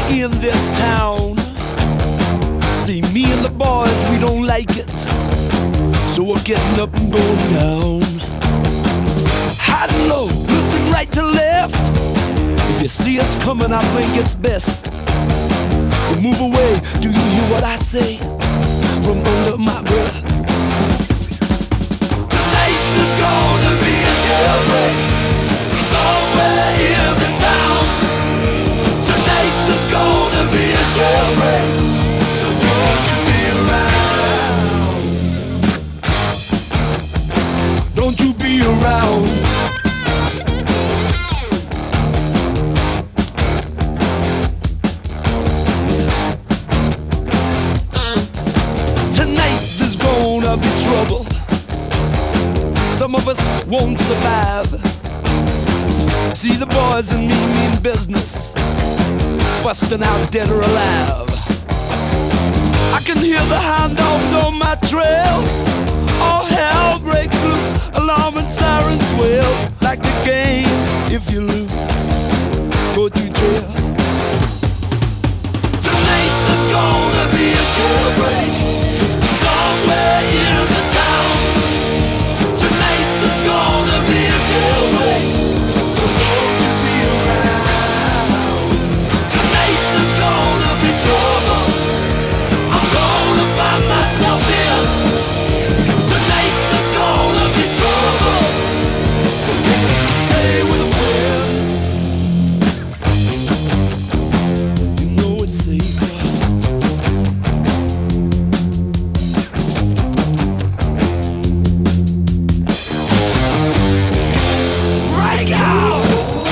in this town. See, me and the boys, we don't like it, so we're getting up and going down. High and low, looking right to left. If you see us coming, I think it's best you move away. Do you hear what I say from under my breath? Tonight there's gonna be a jailbreak somewhere in the town. Tonight there's gonna be a jailbreak, so won't you be around? Don't you be around? Tonight there's gonna be trouble. Some of us won't survive. See, the boys and me mean business, busting out dead or alive. I can hear the hound dogs on my trail. All hell breaks loose, alarm and sirens wail. Like the game, if you lose, go to jail. Tonight there's gonna be a jailbreak somewhere in the town. Tonight there's gonna be a jailbreak, so won't you be around? Tonight there's gonna be trouble. I'm gonna find myself here. Tonight there's gonna be trouble, so stay with a friend. You know it's safer. Break out!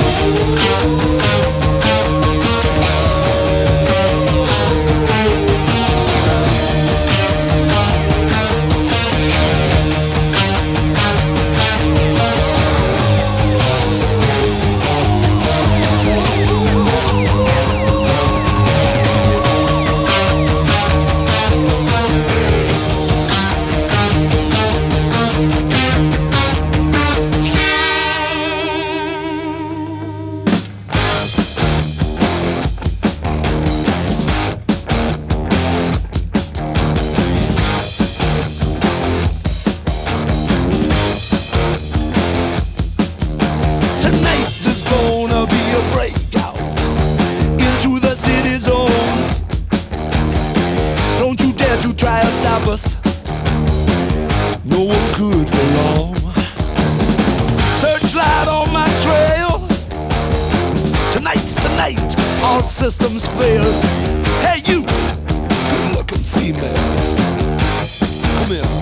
Tonight there's gonna be a breakout into the city zones. Don't you dare to try and stop us. No one could for long. Searchlight on my trail. Tonight's the night all systems fail. Hey you, good looking female, come here.